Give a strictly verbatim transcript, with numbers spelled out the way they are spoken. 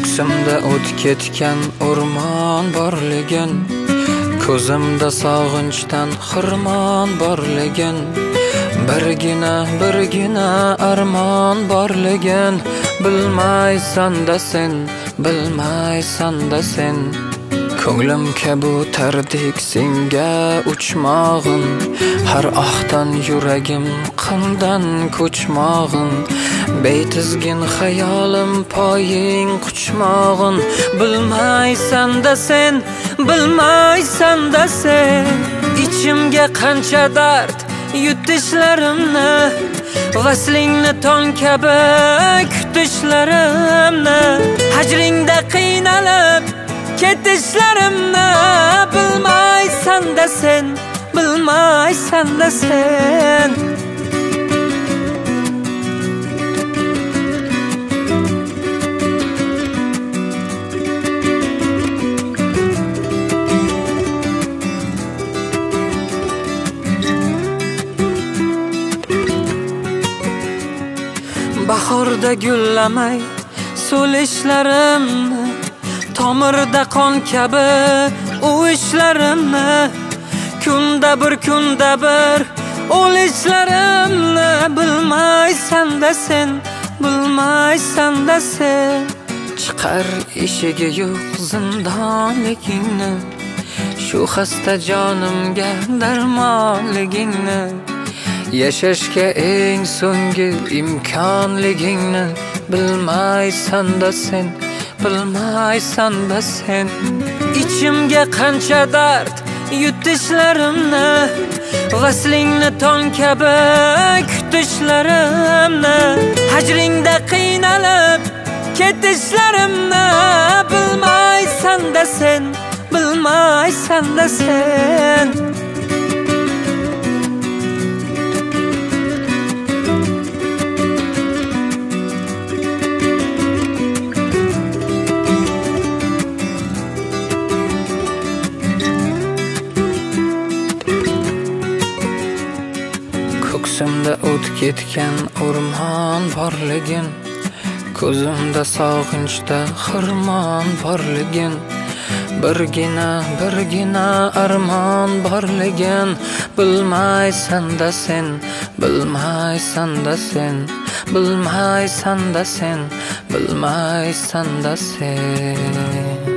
Ko'ksimda o't ketgan o'rmon borligin, ko'zimda sog'inchdan xirmon borligin, birgina birgina armon borligin, bilmaysan-da sen, bilmaysan-da sen. Ko'nglim kabutardek senga uchmog'in, har ohdan yuragim qindan ko'chmog'in, beytizgin xayolim poying quchmog'in, bilmaysan-da sen, bilmaysan-da sen. Ichimga qancha dard yutishlarimni, vaslingni tong kabi kutishlarimni, hajringda qiynalib ketishlarimni, bilmaysan-da sen, bilmaysan-da sen. Bahorda gullamay so'lishlarimni, tomirda qon kabi uvishlarimni, kunda bir kunda bir o'lishlarimni, bilmaysan-da sen, bilmaysan-da sen. Chiqar eshigi yo'q zindonligingni, shu xasta jonimga darmonligingni, yashashga eng so'nggi imkonligingni, bilmaysan-da sen, bilmaysan-da sen. Ichimga qancha dard yutishlarimni, vaslingni tong kabi kutishlarimni, hajringda qiynalib ketishlarimni, bilmaysan-da sen, bilmaysan-da sen. Ko'ksimda o't ketgan o'rmon borligin, ko'zimda sog'inchda xirmon borligin, birgina birgina armon borligin, bilmaysan-da sen, bilmaysan-da sen, bilmaysan-da sen, bilmaysan-da sen.